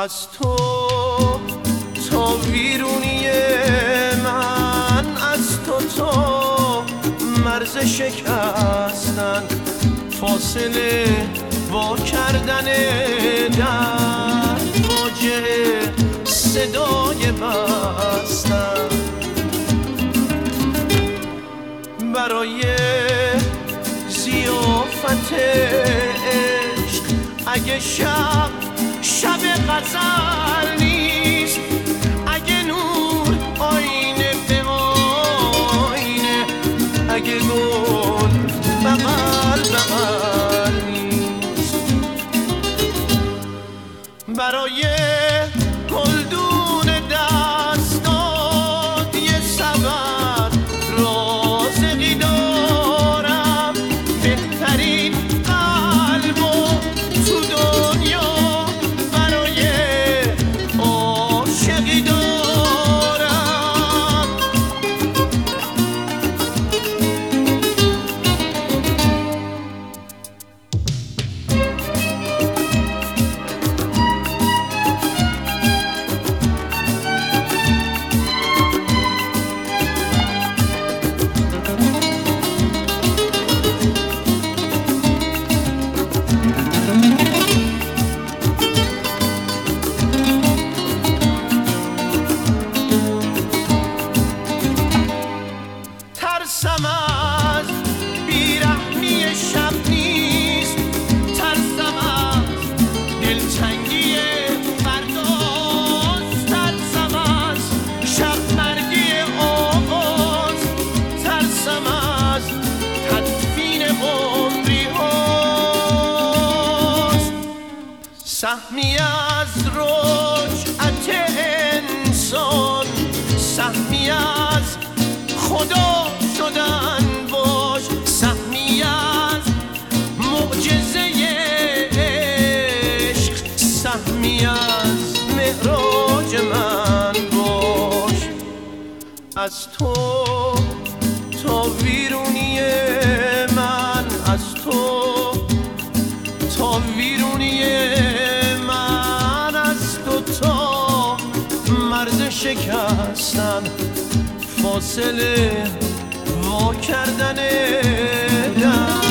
از تو تا ویرونی من، از تو مرز شکستن، فاصله وا کردن در واجه صدای بستن. برای ضیافت عشق اگه شب غزل نیست، اگه نور آینه به آینه، اگه گل بغل نیست. برای گلدون دستات یه سبد رازقی دارم، بهترین قلب و تو دنیا برای عاشقی دارم. ترسم از بیرحمی شب نیست، ترسم از دلتنگی فرداست، ترسم از شب مرگی آغاز، ترسم از تدفین عمری هاست. سهمی از رجعت انسان، سهمی از خدا شدن باش، سهمی از معجزه عشق، سهمی از معراج من باش. از تو تا ویرونی من، از تو تا ویرونی من، از تو تا مرز شکستن، فاصله وا کردن در